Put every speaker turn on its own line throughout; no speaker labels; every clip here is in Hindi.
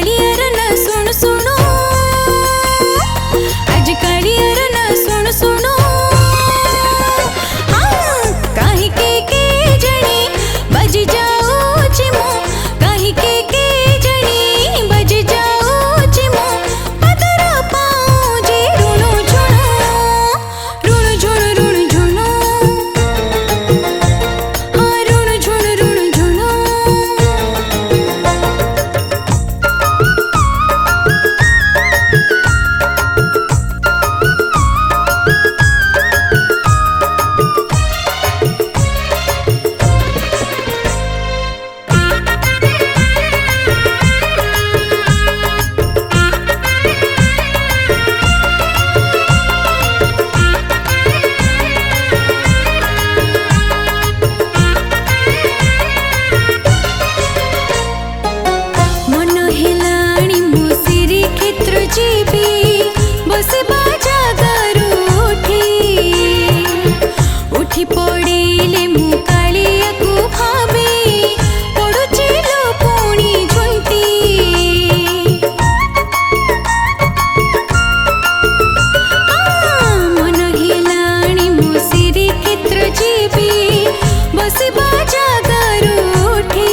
कालियर ना सुन सुनो, आज कालियर ना सुन सुनो। हाँ काहे के जणी बज जाओ चिमो, काहे के जणी बज जाओ चिमो। पदर पाओ जे रुणु झुणु रुणु झुणु, हाँ रुणु झुणु। उठी पड़े मु कालिया को भावे, पड़ुची लो पुणी झुंटी। मन हेलाणी मो सिरी क्षेत्र जीवी, बसबा जागारू उठी।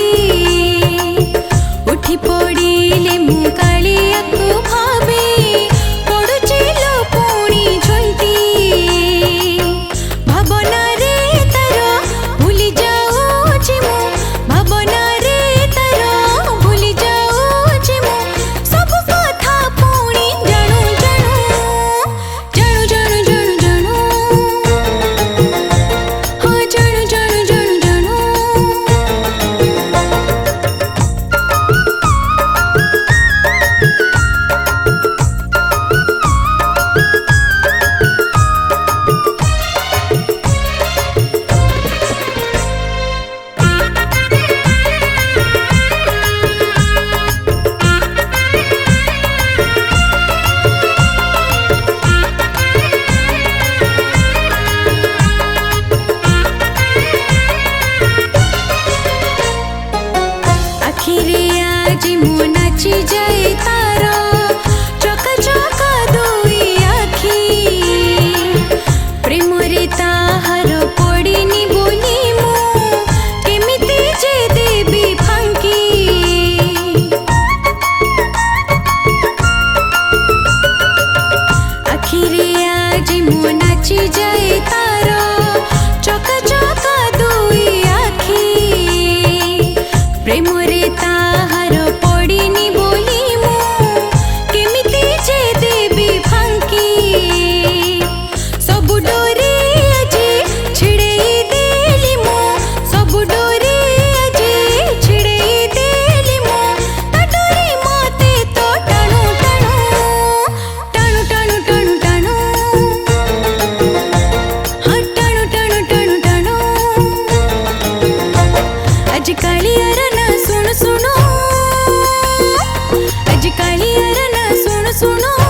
उठी पड़े मु कालिया को भावे, पड़ुची लो पुणी झुंटी। भावना आज मो नाची जाए तारा, चका चका दुई आखी। प्रेम रे ताहार पड़िनी बोली मु, केमिति जे देबी फांकी। आखिरे आज मो नाची जाए तारा, चका चका दुई आखी। प्रेम रे ताहार पड़िनी बोली मु, केमिति जे देबी फांकी। सबु डोरी आजे छिड़ेई देली मु, सबु डोरी आजे छिड़ेई देली मु। ता डोरी मते तो टाणु टाणु टाणु टाणु टाणु टाणु, हाँ टाणु टाणु टाणु टाणु। आज कालियर ना सुन सुनो, आज कालियर ना सुन सुनो।